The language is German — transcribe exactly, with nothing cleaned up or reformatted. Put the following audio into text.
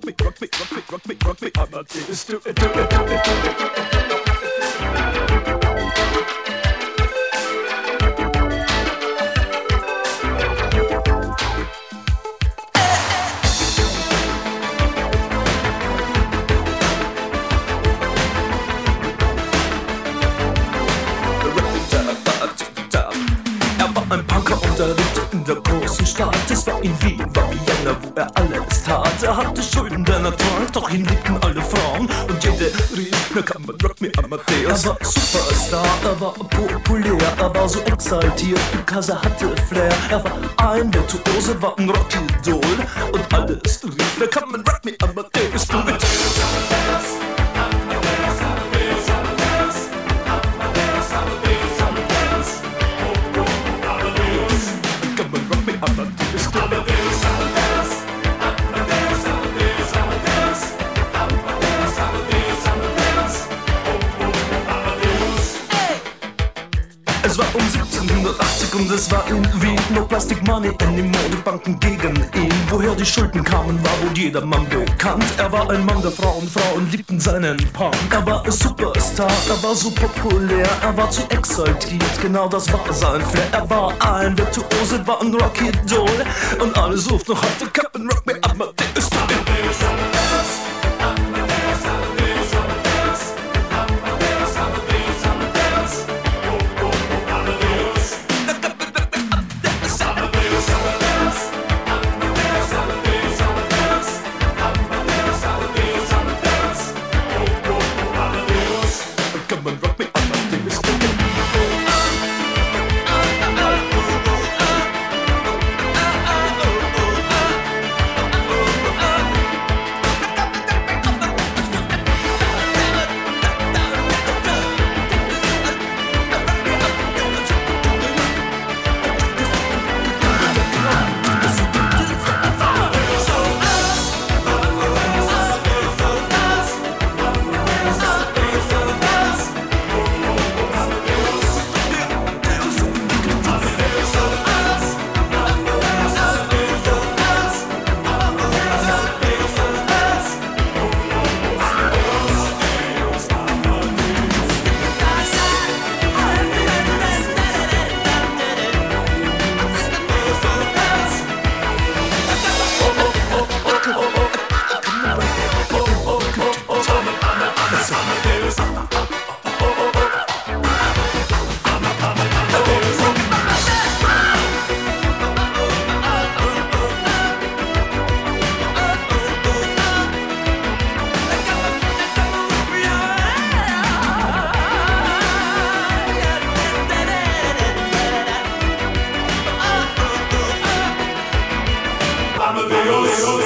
rock me, rock me, rock me, rock me, rock me, Amadeus, do it, do it, do it, do it. Ein Punker unterrichtet in der großen Stadt. Es war in Wien, war Vienna, wo er alles tat. Er hatte Schulden, denn er trank, doch ihn liebten alle Frauen. Und jede rief, na kann man rock me Amadeus. Er war Superstar, er war populär, er war so exaltiert, because er hatte Flair. Er war ein Virtuose, war ein Rockidol. Und alles rief, na kann man rock me Amadeus. Du mit Es war um siebzehnhundertachtzig und es war in Wien. No Plastic Money anymore, die Banken gegen ihn. Woher die Schulden kamen, war wohl jedermann bekannt. Er war ein Mann der Frauen, Frauen liebten seinen Punk. Er war ein Superstar, er war so populär, er war zu exaltiert, genau das war sein Flair. Er war ein Virtuose, war ein Rockidol. Und alle suchten noch heute Captain Rock me Amadeus. Amadeus.